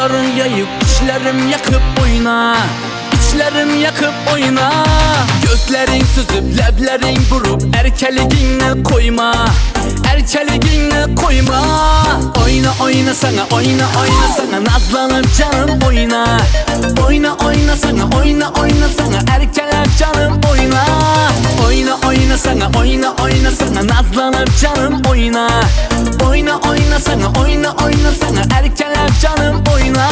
Nazların yayıp içlerim yakıp oyna, İçlerim yakıp oyna. Gözlerin süzüp leblerin vurup erkeliğine koyma, erkeliğine koyma. Oyna oyna sana, oyna oyna sana, nazlanıp canım oyna. Oyna oyna sana, oyna oyna sana, erkeler canım oyna. Oyna oyna sana, oyna oyna sana, nazlanıp canım oyna. Oyna oyna sana, oyna oyna sana, erkeler canım oyna.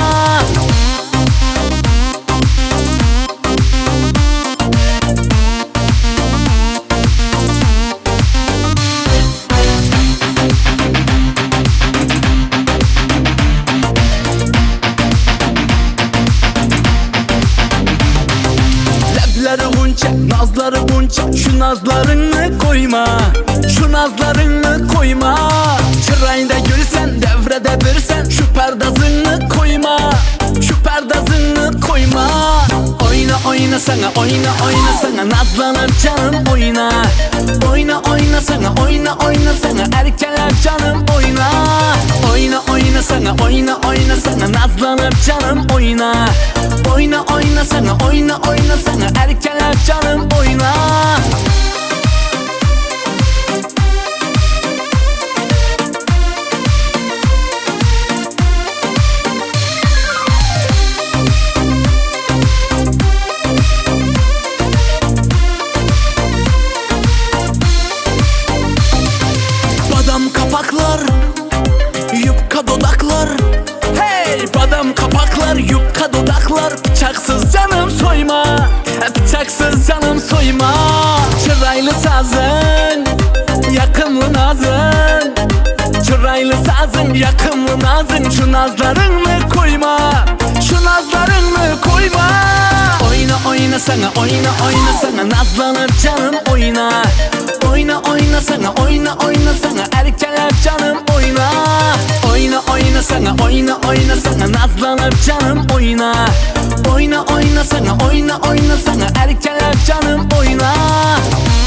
Lebleri hunça, nazları hunça, şu nazlarını koyma, şu nazlarını koyma. Çırayında gülsen, devrede birsen, şu perdazını koyma, şu perdazını koyma. Oyna oyna sana, oyna oyna sana, nazlanıp canım oyna. Oyna oyna sana, oyna oyna sana, erkeler canım oyna. Oyna oyna sana, oyna oyna sana, nazlanıp canım oyna. Oyna oyna sana, oyna oyna sana, erkeler canım oyna. Badam kapaklar, yupka dudaklar. Hey badam kapaklar, yupka dudaklar. Bıçaksız canım soyma, bıçaksız canım soyma. Çıraylı sazın, yakımlı nazın. Çıraylı sazın, yakımlı nazın. Şu nazlarını koyma, şu nazlarını koyma. Oyna oyna sana, oyna oyna sana, nazlanıp canım oyna. Oyna oyna sana, oyna oyna sana, erkeler canım oyna. Oyna oyna sana, oyna oyna sana, nazlanıp canım oyna. Oyna oyna sana, oyna oyna sana, erkeler canım oyna.